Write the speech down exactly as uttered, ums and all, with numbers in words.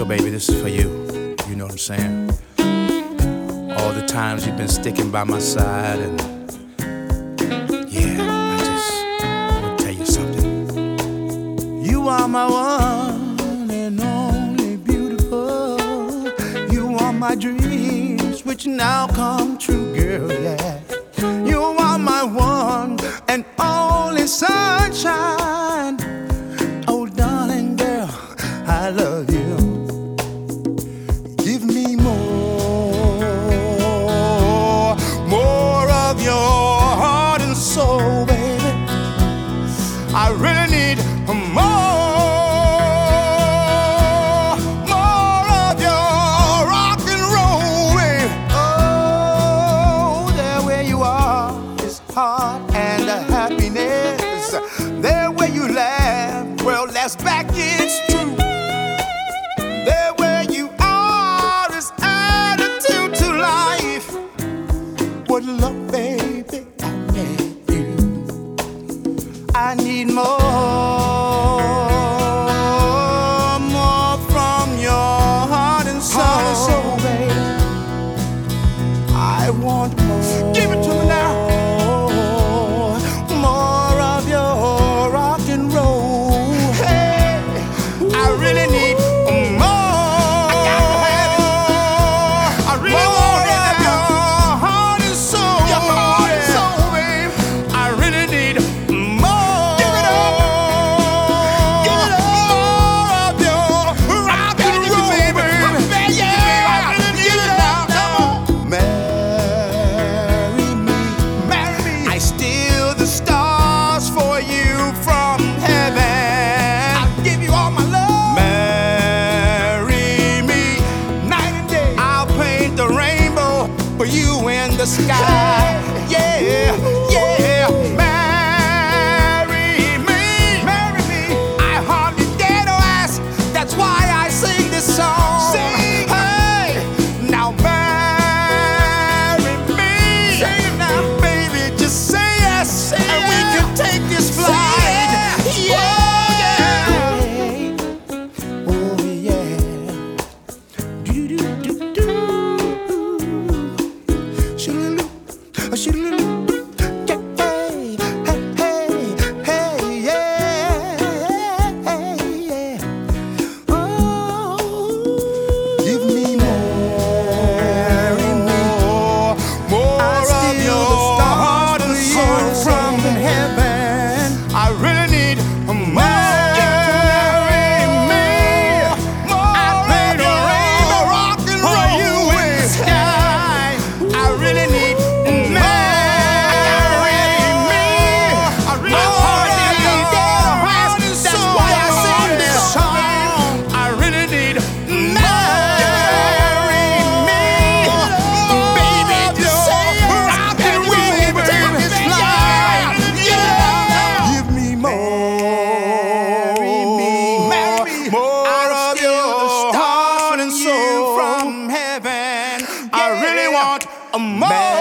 baby, this is for you. You know what I'm saying? All the times you've been sticking by my side, and yeah, I just want to tell you something. You are my one and only beautiful. You are my dreams, which now come true, girl, yeah. You are my one and only sunshine. Oh, darling girl, I love you. Give me more, more of your heart and soul, baby. I really need more, more of your rock and roll, baby. Oh, there where you are is heart and happiness. There where you laugh, well, that's back, it's true. There where you are is attitude to life. What love, baby, I need you. I need more, more from your heart and soul, baby. I want more. Give it to me now. More of your rock and roll. Hey, I really need more. I really want your heart and soul. Your heart and soul, babe. I really need more. Give it up. Give it up. More of your rock and roll, baby. Yeah, I really need it now. Come on. Marry me, marry me. I steal the stars for you from heaven. I'll give you all my love. Marry me, night and day. I'll paint the rainbow for you in the sky. Yeah, yeah. Marry me, marry me. I hardly dare to ask. That's why I sing this song. Sing. Hey, now marry me. Sing it now, baby. Just say yes, say and yeah. We can take this flight. Yeah, yeah. Oh yeah. Do do do do. Shoo-loo-loo, shoo-loo-loo. Yeah, hey, hey, hey, yeah, hey, yeah. Oh, give me more, more, more of your heart and soul from heaven. I really need more. Marry me, more of your rock and roll in the sky. I really need more. Marry me, I really need your heart and soul. That's why I sing this song. I really need marry me, baby. Just say yes, and we can take this flight. Yeah, give me more, more of your heart and soul from heaven. I really want more.